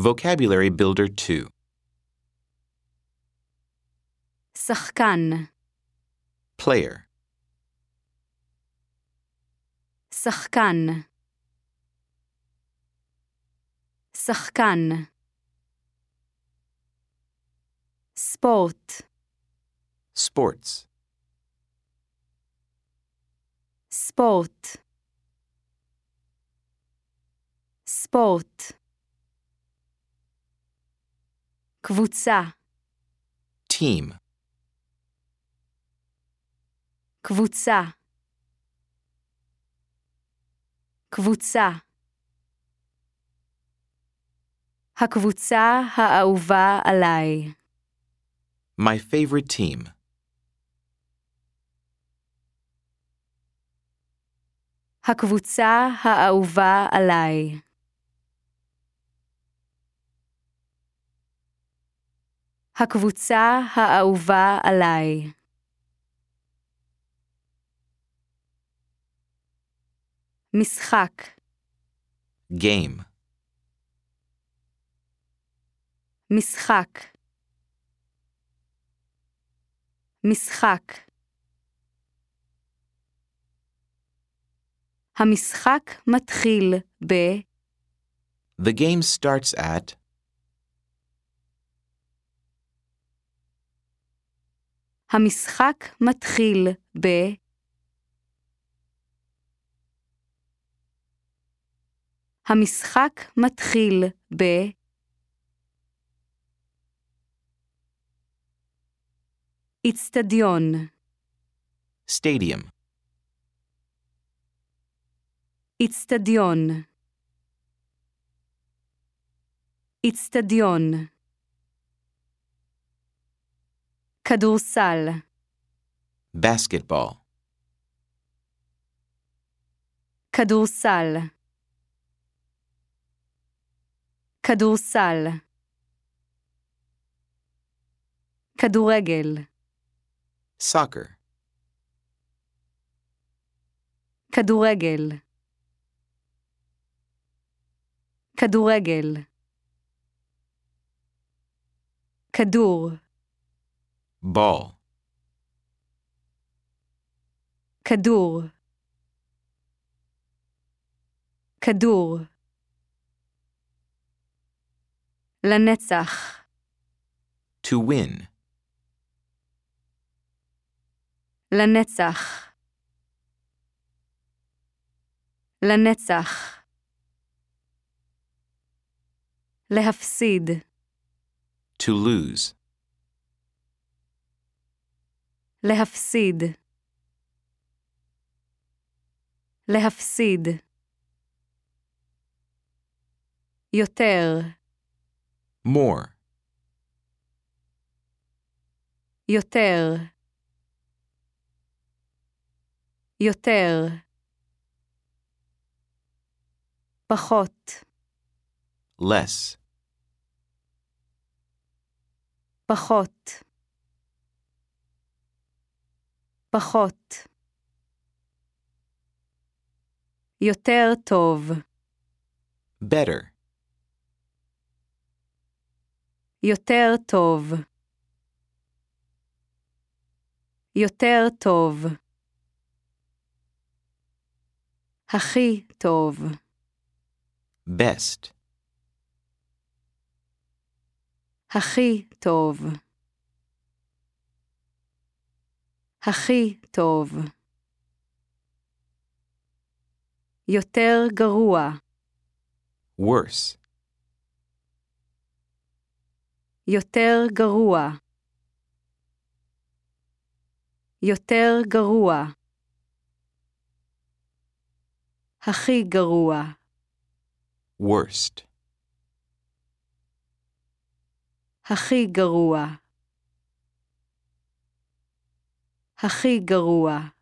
Vocabulary Builder 2. שחקן, Player. שחקן, שחקן. ספורט, Sports. ספורט, ספורט. קבוצה, Team. קבוצה, קבוצה. הקבוצה האהובה עליי. My favorite team. הקבוצה האהובה עליי. הקבוצה האהובה עליי. משחק, Game. משחק, משחק. המשחק מתחיל ב... The game starts at. המשחק מתחיל ב... המשחק מתחיל ב... אצטדיון, Stadium. אצטדיון, אצטדיון. כדורסל, Basketball. כדורסל, כדורסל. כדורגל, Soccer. כדורגל, כדורגל. כדור, Ball. כדור, כדור. לנצח, To win. לנצח, לנצח. להפסיד, To lose. להפסיד, להפסיד. יותר, More. יותר, יותר. פחות, Less. פחות, פחות. יותר טוב, Better. יותר טוב, יותר טוב. הכי טוב, Best. הכי טוב, הכי טוב. יותר גרוע, Worse. יותר גרוע, יותר גרוע. הכי גרוע, Worst. הכי גרוע, הכי גרוע.